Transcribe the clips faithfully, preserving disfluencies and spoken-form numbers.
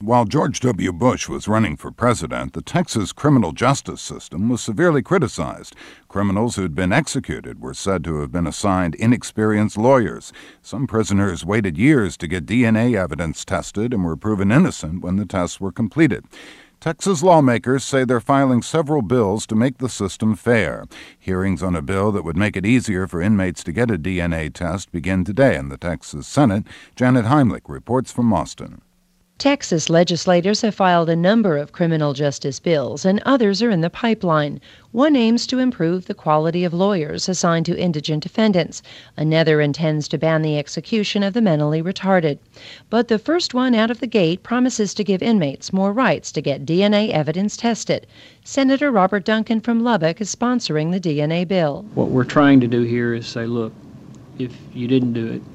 While George W. Bush was running for president, the Texas criminal justice system was severely criticized. Criminals who'd been executed were said to have been assigned inexperienced lawyers. Some prisoners waited years to get D N A evidence tested and were proven innocent when the tests were completed. Texas lawmakers say they're filing several bills to make the system fair. Hearings on a bill that would make it easier for inmates to get a D N A test begin today in the Texas Senate. Janet Heimlich reports from Austin. Texas legislators have filed a number of criminal justice bills, and others are in the pipeline. One aims to improve the quality of lawyers assigned to indigent defendants. Another intends to ban the execution of the mentally retarded. But the first one out of the gate promises to give inmates more rights to get D N A evidence tested. Senator Robert Duncan from Lubbock is sponsoring the D N A bill. What we're trying to do here is say, look, if you didn't do it,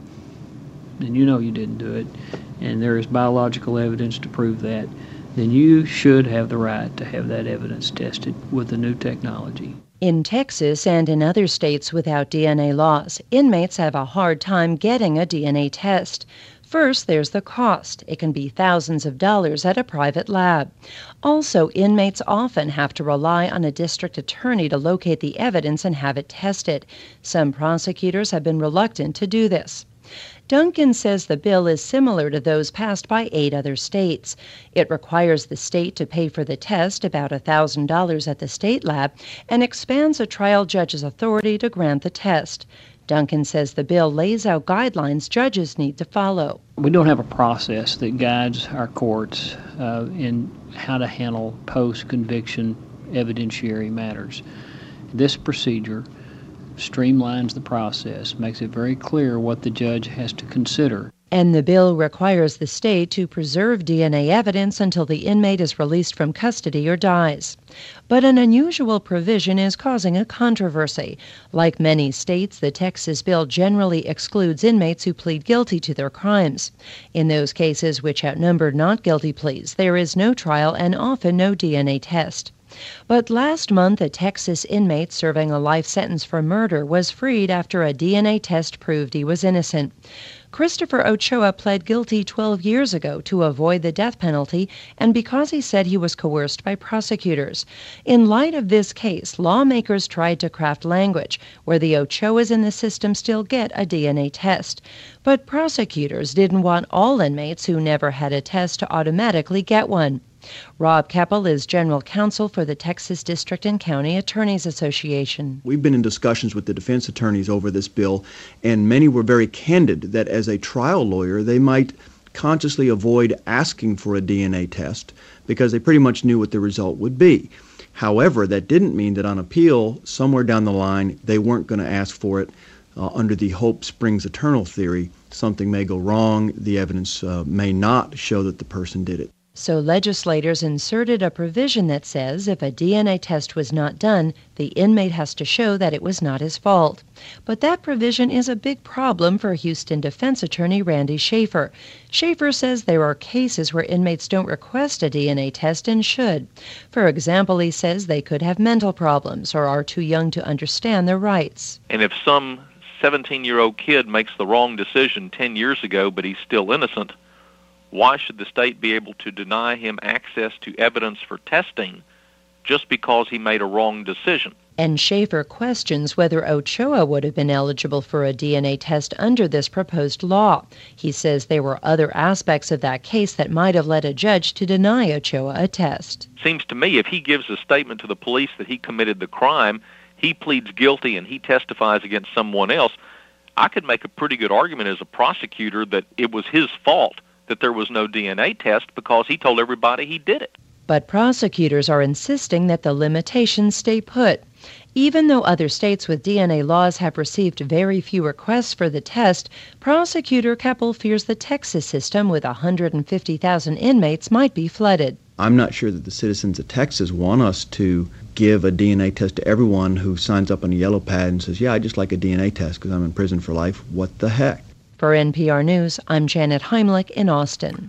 and you know you didn't do it, and there is biological evidence to prove that, then you should have the right to have that evidence tested with the new technology. In Texas and in other states without D N A laws, inmates have a hard time getting a D N A test. First, there's the cost. It can be thousands of dollars at a private lab. Also, inmates often have to rely on a district attorney to locate the evidence and have it tested. Some prosecutors have been reluctant to do this. Duncan says the bill is similar to those passed by eight other states. It requires the state to pay for the test, about one thousand dollars at the state lab, and expands a trial judge's authority to grant the test. Duncan says the bill lays out guidelines judges need to follow. We don't have a process that guides our courts uh, in how to handle post-conviction evidentiary matters. This procedure streamlines the process, makes it very clear what the judge has to consider. And the bill requires the state to preserve D N A evidence until the inmate is released from custody or dies. But an unusual provision is causing a controversy. Like many states, the Texas bill generally excludes inmates who plead guilty to their crimes. In those cases which outnumber not guilty pleas, there is no trial and often no D N A test. But last month, a Texas inmate serving a life sentence for murder was freed after a D N A test proved he was innocent. Christopher Ochoa pled guilty twelve years ago to avoid the death penalty and because he said he was coerced by prosecutors. In light of this case, lawmakers tried to craft language where the Ochoas in the system still get a D N A test. But prosecutors didn't want all inmates who never had a test to automatically get one. Rob Keppel is general counsel for the Texas District and County Attorneys Association. We've been in discussions with the defense attorneys over this bill, and many were very candid that as a trial lawyer, they might consciously avoid asking for a D N A test because they pretty much knew what the result would be. However, that didn't mean that on appeal, somewhere down the line, they weren't going to ask for it uh, under the hope springs eternal theory. Something may go wrong, the evidence uh, may not show that the person did it. So legislators inserted a provision that says if a D N A test was not done, the inmate has to show that it was not his fault. But that provision is a big problem for Houston defense attorney Randy Schaefer. Schaefer says there are cases where inmates don't request a D N A test and should. For example, he says they could have mental problems or are too young to understand their rights. And if some seventeen-year-old kid makes the wrong decision ten years ago but he's still innocent, why should the state be able to deny him access to evidence for testing just because he made a wrong decision? And Schaefer questions whether Ochoa would have been eligible for a D N A test under this proposed law. He says there were other aspects of that case that might have led a judge to deny Ochoa a test. Seems to me if he gives a statement to the police that he committed the crime, he pleads guilty and he testifies against someone else, I could make a pretty good argument as a prosecutor that it was his fault that there was no D N A test because he told everybody he did it. But prosecutors are insisting that the limitations stay put. Even though other states with D N A laws have received very few requests for the test, prosecutor Keppel fears the Texas system with one hundred fifty thousand inmates might be flooded. I'm not sure that the citizens of Texas want us to give a D N A test to everyone who signs up on a yellow pad and says, yeah, I just like a D N A test because I'm in prison for life. What the heck? For N P R News, I'm Janet Heimlich in Austin.